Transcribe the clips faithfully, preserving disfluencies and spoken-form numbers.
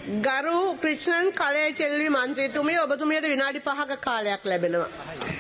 ගරු ක්‍රිෂ්ණන් කලය චෙල්ලි මන්ත්‍රීතුමිය ඔබතුමියට විනාඩි පහක කාලයක් ලැබෙනවා.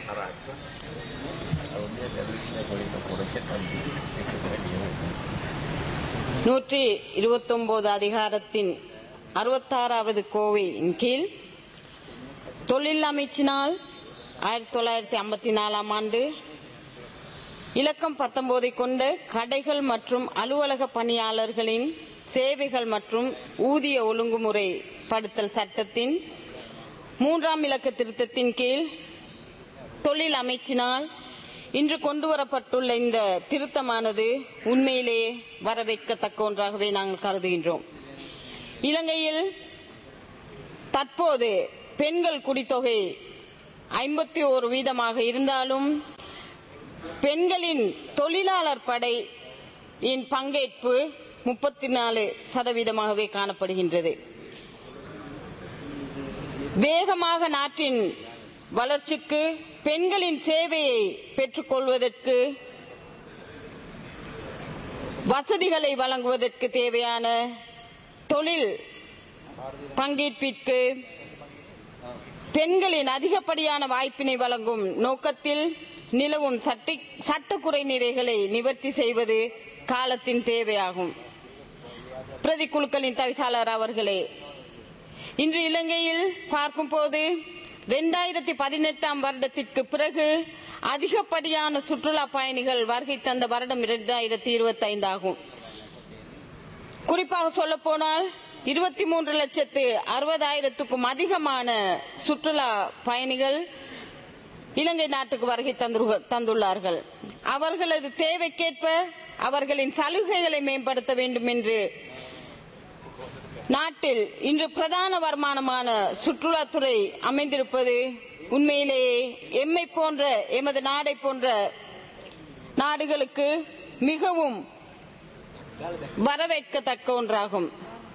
நூற்றி இருபத்தி ஒன்பது அதிகாரத்தின் அறுபத்தாறாவது கோவையின் கீழ் தொழில் அமைச்சினால் ஆயிரத்தி தொள்ளாயிரத்தி ஐம்பத்தி நாலாம் ஆண்டு இலக்கம் பத்தொன்பதை கொண்ட கடைகள் மற்றும் அலுவலக பணியாளர்களின் சேவைகள் மற்றும் ஊதிய ஒழுங்குமுறை படுத்தல் சட்டத்தின் மூன்றாம் இலக்க திருத்தத்தின் கீழ் தொழில் அமைச்சினால் இன்று கொண்டுவரப்பட்டுள்ள இந்த திருத்தமானது உண்மையிலேயே வரவேற்கத்தக்க ஒன்றாகவே நாங்கள் கருதுகின்றோம். இலங்கையில் தற்போது பெண்கள் குடித்தொகை ஐம்பத்தி ஓரு வீதமாக இருந்தாலும் பெண்களின் தொழிலாளர் படையின் பங்கேற்பு முப்பத்தி நாலு சதவீதமாகவே காணப்படுகின்றது. வேகமாக நாட்டின் வளர்ச்சிக்கு பெண்களின் சேவையை பெற்றுக் கொள்வதற்கு வசதிகளை வழங்குவதற்கு தேவையான தொழில் பங்கேற்பிற்கு பெண்களின் அதிகப்படியான வாய்ப்பினை வழங்கும் நோக்கத்தில் நிலவும் சட்ட குறைநிறைகளை நிவர்த்தி செய்வது காலத்தின் தேவையாகும். பிரதிக்குழுக்களின் தவிசாளர் அவர்களே, இன்று இலங்கையில் பார்க்கும் போது இரண்டாயிரத்தி பதினெட்டாம் வருடத்திற்கு பிறகு அதிகப்படியான சுற்றுலா பயணிகள் வருகை தந்த வருடம் இரண்டாயிரத்தி இருபத்தி ஐந்து ஆகும். குறிப்பாக சொல்ல போனால் இருபத்தி மூன்று லட்சத்து அறுபதாயிரத்துக்கும் அதிகமான சுற்றுலா பயணிகள் இலங்கை நாட்டுக்கு வருகை தந்துள்ளார்கள். அவர்களது தேவைக்கேற்ப அவர்களின் சலுகைகளை மேம்படுத்த வேண்டும் என்று நாட்டில் இன்று பிரதான வருமானமான சுற்றுலாத்துறை அமைந்திருப்பது உண்மையிலேயே எம்மை போன்ற எமது நாடை போன்ற நாடுகளுக்கு மிகவும் வரவேற்கத்தக்க ஒன்றாகும்.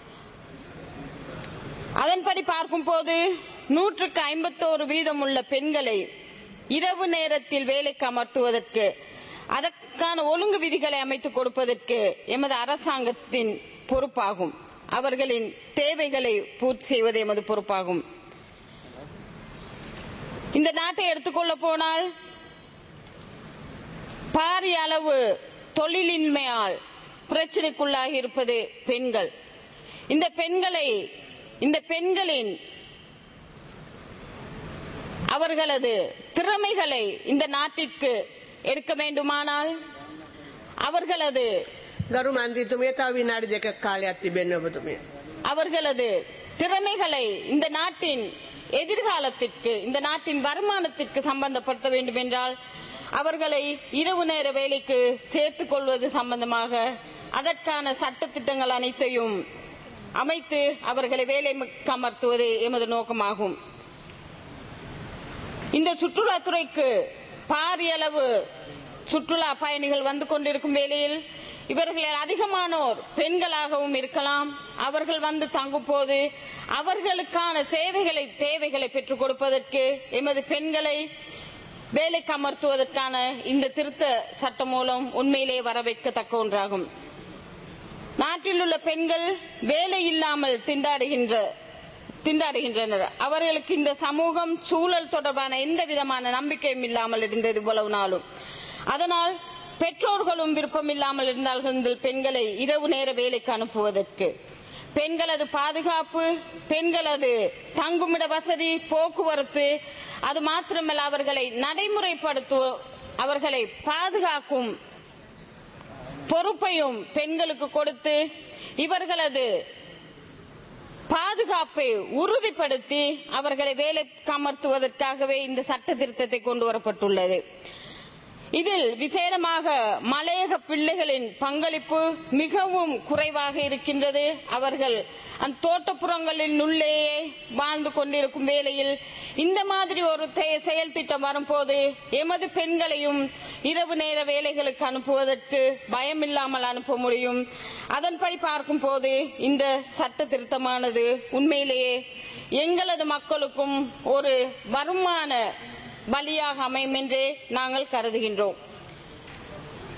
அதன்படி பார்க்கும் போது நூற்றுக்கு ஐம்பத்தோரு வீதம் உள்ள பெண்களை இரவு நேரத்தில் வேலைக்கு அமர்த்துவதற்கு அதற்கான ஒழுங்கு விதிகளை அமைத்துக் கொடுப்பதற்கு எமது அரசாங்கத்தின் பொறுப்பாகும். அவர்களின் தேவைகளை பூர்த்தி செய்வது எமது பொறுப்பாகும். இந்த நாட்டை எடுத்துக்கொள்ள போனால் பாரிய அளவு தொழிலின்மையால் பிரச்சனைக்குள்ளாகி இருப்பது பெண்கள். இந்த பெண்களை இந்த பெண்களின் அவர்களது திறமைகளை இந்த நாட்டிற்கு எடுக்க வேண்டுமானால் அவர்களது ගරු මන්ත්‍රීතුමිය තව විනාඩි දෙකක කාලයක් තිබෙනවා ඔබතුමිය. அவர்களது திறமைகளை இந்த நாட்டின் எதிர்காலத்திற்கு இந்த நாட்டின் வருமானத்திற்கு சம்பந்தப்படுத்த வேண்டும் என்றால் அவர்களை இரவு நேர வேலைக்கு சேர்த்துக் கொள்வது சம்பந்தமாக அதற்கான சட்ட திட்டங்கள் அனைத்தையும் அமைத்து அவர்களை வேலைக்கு அமர்த்துவதே எமது நோக்கமாகும். இந்த சுற்றுலாத்துறைக்கு பாரிய அளவு சுற்றுலா பயணிகள் வந்து கொண்டிருக்கும் வேளையில் இவர்கள் அதிகமானோர் பெண்களாகவும் இருக்கலாம். அவர்கள் வந்து தங்கும் போது அவர்களுக்கான சேவைகளை தேவைகளை பெற்றுக் கொடுப்பதற்கு எமது பெண்களை வேலைக்கு அமர்த்துவதற்கான இந்த திருத்த சட்டம் மூலம் உண்மையிலே வரவேற்கத்தக்க ஒன்றாகும். நாட்டில் உள்ள பெண்கள் வேலை இல்லாமல் திண்டாடுகின்ற திண்டாடுகின்றனர். அவர்களுக்கு இந்த சமூகம் சூழல் தொடர்பான எந்த விதமான நம்பிக்கையும் இல்லாமல் இருந்தது இவ்வளவு நாளும். அதனால் பெற்றோர்களும் விருப்பம் இல்லாமல் இருந்தார்கள் பெண்களை இரவு நேர வேலைக்கு அனுப்புவதற்கு. பெண்களது பாதுகாப்பு, பெண்களது தங்குமிட வசதி, போக்குவரத்து, அது மாத்திரமல்ல அவர்களை நடைமுறைப்படுத்துவ அவர்களை பாதுகாக்கும் பொறுப்பையும் பெண்களுக்கு கொடுத்து இவர்களது பாதுகாப்பை உறுதிப்படுத்தி அவர்களை வேலைக்கு அமர்த்துவதற்காகவே இந்த சட்ட திருத்தத்தை கொண்டு வரப்பட்டுள்ளது. இதில் விசேடமாக மலையக பிள்ளைகளின் பங்களிப்பு மிகவும் குறைவாக இருக்கின்றது. அவர்கள் அந்த தோட்டப்புறங்களின் உள்ளேயே வாழ்ந்து கொண்டிருக்கும் வேளையில் இந்த மாதிரி ஒரு செயல் திட்டம் வரும்போது எமது பெண்களையும் இரவு நேர வேலைகளுக்கு அனுப்புவதற்கு பயமில்லாமல் அனுப்ப முடியும். அதன்படி பார்க்கும் போது இந்த சட்ட திருத்தமானது உண்மையிலேயே எங்களது மக்களுக்கும் ஒரு வருமான வழியாக அமையும் என்றே நாங்கள் கருதுகின்றோம்.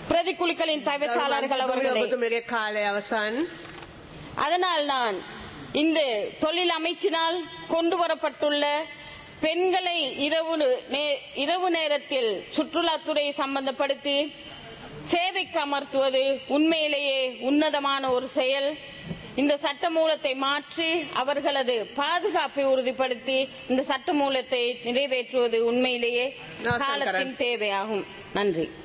பிரதிக்குழுக்களின் தவிசாளர்கள் அவர்களே, காலை அவசான் அதனால் நான் இந்த தொழில் அமைச்சினால் கொண்டு வரப்பட்டுள்ள பெண்களை இரவு இரவு நேரத்தில் சுற்றுலாத்துறை சம்பந்தப்படுத்தி சேவைக்கு அமர்த்துவது உண்மையிலேயே உன்னதமான ஒரு செயல். இந்த சட்டமூலத்தை மாற்றி அவர்களது பாதுகாப்பை உறுதிப்படுத்தி இந்த சட்டமூலத்தை நிறைவேற்றுவது உண்மையிலேயே காலத்தின் தேவையாகும். நன்றி.